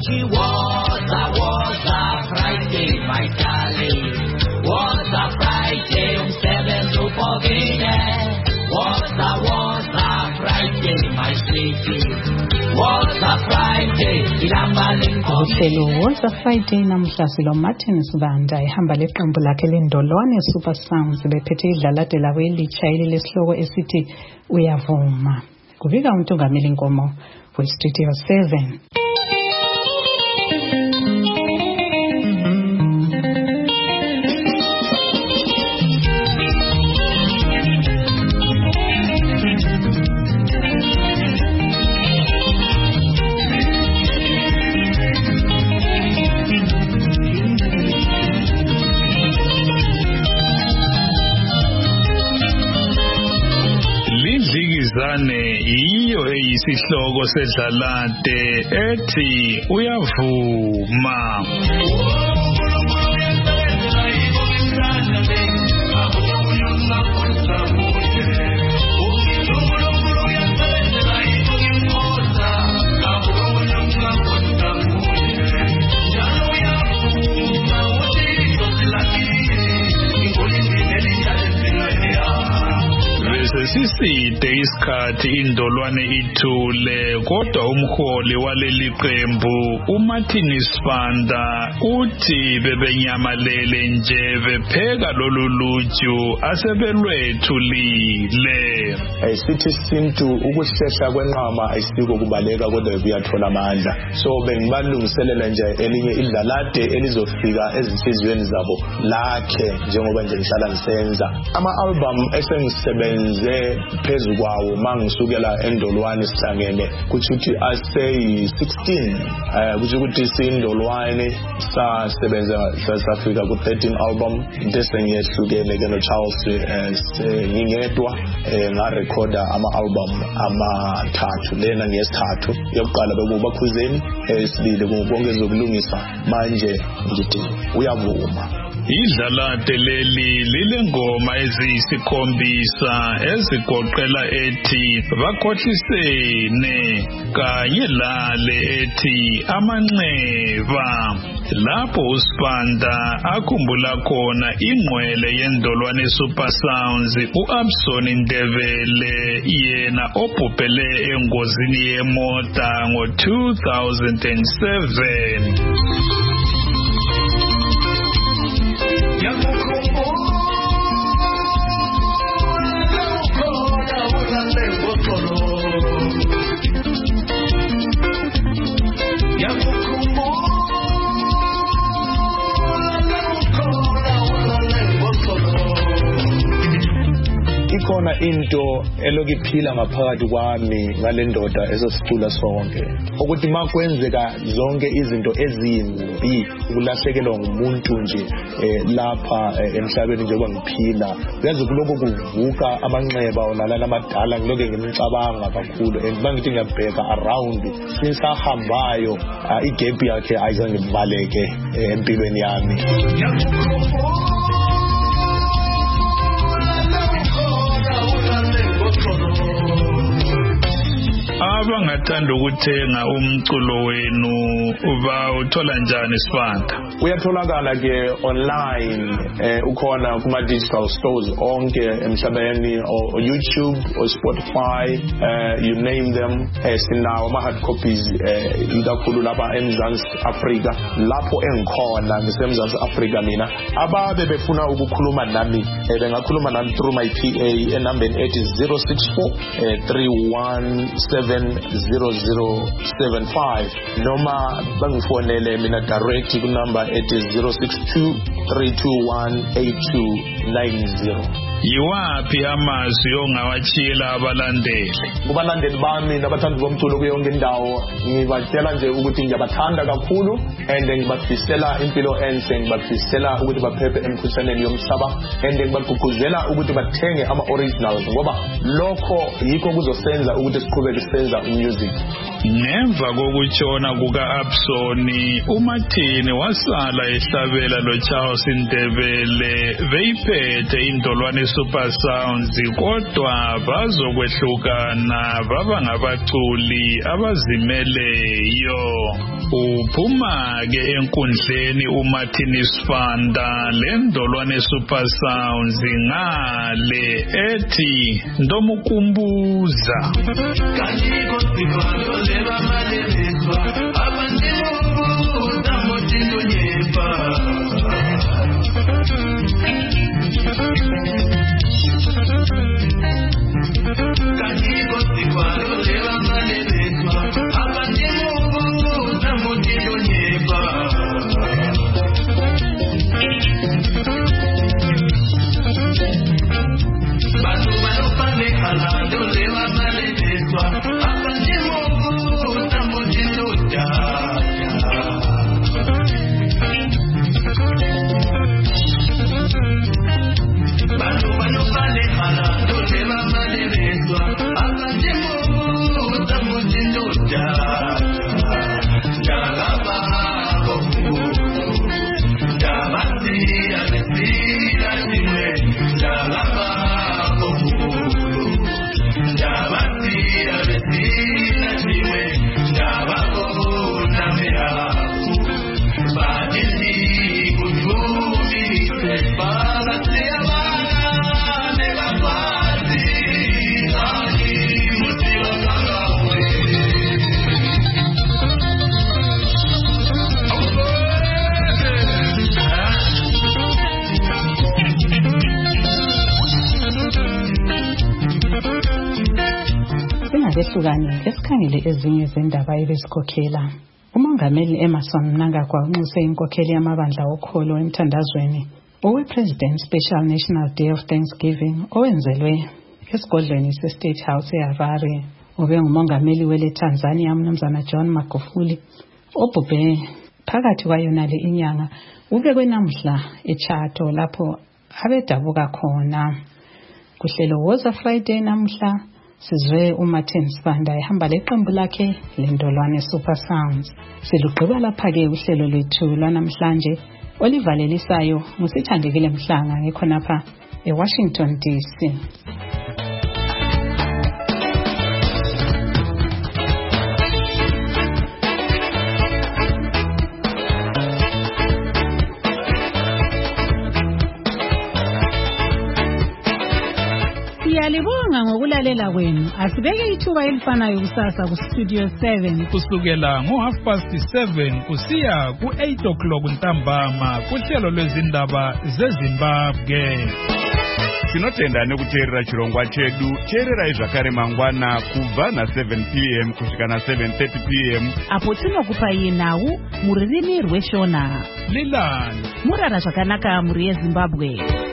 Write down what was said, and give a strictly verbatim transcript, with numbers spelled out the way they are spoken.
Sweetie, was a, was a Friday, my darling. Was a Friday, um seven to forget. Was a, was a Friday, my sweetie. Was a Friday, uhlelo Was a Friday namhla silo Martin Sibanda ehamba leqembu lakhe leNdolwane Super Sounds bephethe idlalade lawo elitsha lesihloko esithi Uyavuma. Kubika uNtungameli Nkomo for Studio seven. Iyo eyisihloko sedlalade ethi Uyavuma. Siside isikhathi indolwane ithule kodwa umholi waleli qembu uMartin Sibanda uthi bebenyamalele nje bepheka lolu luju asebelwethulile. Sithi sintu ukushesha kwenqama ayisiko kubaleka kodwa kuyathola amandla. So bengibalungiselela nje elinye idlalade elizofika ezinhliziyweni zabo lakhe njengoba nje ngihlala ngisenza. Ama album esengisebenze phezu kwawo mangisukela endolwane sihlangene kuthi asay sixteen eh kuthi ukuthi sindolwane sasebenza sasafika ku thirteen album ntesengiyehlukene ke no Charles ngingedwa nga recorder ama album amathathu lena ngesithathu yokuqala bekuba khuzeni esibili kubongeza ukulungisa manje ngithi Uyavuma. Idlalade leli lilengoma eziyisikhombisa ezigoqela ethi Bakhohlisene kanye lale ethi Amanxeba. Lapho uSibanda akhumbula khona ingqwele yendolwane Super Sounds uAbson Ndebele yena obhubhele engozini yemota ngo two thousand seven. Ikhona into elokuphila ngaphakathi kwami ngalendoda ezosicula sonke ukuthi makwenzeka zonke izinto ezimbi ukulahlekelwa ngumuntu nje lapha emhlabeni njengoba ngiphila uyazi kuloko kuvuka amanxeba onalana amadala ngiloke ngimicabanga kakhulu and bangithi ngiyabheka around sinsahambayo igap yakhe ayizange ibaleke empilweni yami. Abangathanda ukuthenga umculo wenu uba uthola njani Sibanda? Uyatholakala ke online eh ukhona kuma digital stores onke emhlabeni o YouTube o Spotify eh you name them eh sinawo ama hard copies eh ikakhulu lapha eMzansi Africa lapho engikhona ngisemzansi Africa mina ababe befuna ukukhuluma nami eh bengakhuluma nami through my P A enambeni ethi zero six four three one seven zero zero seven five noma bangifonele mina direct ku number ethi zero six two three two one eight two nine zero. Yiwaphi amazwi ongawatshiyela abalandeli? Kubalandeli bami nabathandi bomculo kuyonke indawo ngibatshela nje ukuthi ngiyabathanda kakhulu and ngibafisela impilo enhle ngibafisela ukuthi baphephe emkhuhlaneni yomhlaba and ngibagqugquzela ukuthi bathenge ama originals ngoba lokho yikho kuzosenza ukuthi siqhubeke senza music. Ngemva kokutshona kuka-Absoni, uMartin wasala ehlabela loCharles Ndebele beyiphethe indolwane Super Sounds, kodwa bazokwehlukana baba ngabaculi abazimeleyo. Uphuma-ke enkundleni uMartin Sibanda lendolwane Super Sounds ngale ethi Ndomukumbuza. Leva malezwa abandimu tamotindo nyepa Kaniko sikwalo leva malezwa abandimu tamotindo nyepa Batu batu pane halando leva malezwa abandimu Singabesukanye esikhangele ezinye zendaba ebesikhokhela. Umongameli Emmerson Mnangagwa unxuse inkokheli yamabandla okholo emthandazweni owe-President Special National Day of Thanksgiving owenzelwe esigodlweni se-State House eHarare. Ube ngumongameli wele Tanzania uMnumzana John Magufuli obhubhe phakathi kwayonale inyanga ubekwe namhla eChato lapho abedabuka khona. Kuhlelo Woza Friday namhla sizwe uMartin Sibanda ehamba leqembu lakhe lendolwane Super Sounds. Silugqiba lapha-ke uhlelo lwethu lwanamhlanje olivalelisayo ngusithandekile Mhlanga ngikhonapha eWashington D C. Siyalibonga ngokulalela kwenu. Asibeke ithuba elifanayo kusasa ku Studio seven kusukela ngo half past seven kusiya ku eight o'clock ntambama kuhlelo lwezindaba zeZimbabwe. Tinotenda nekuteerera chirongwa chedu. Teererai zvakare mangwana kubva na seven p m kusvika na seven thirty p m apo tinokupai nhau muririmi rweshona. Lilani Murara zvakanaka muri yeZimbabwe.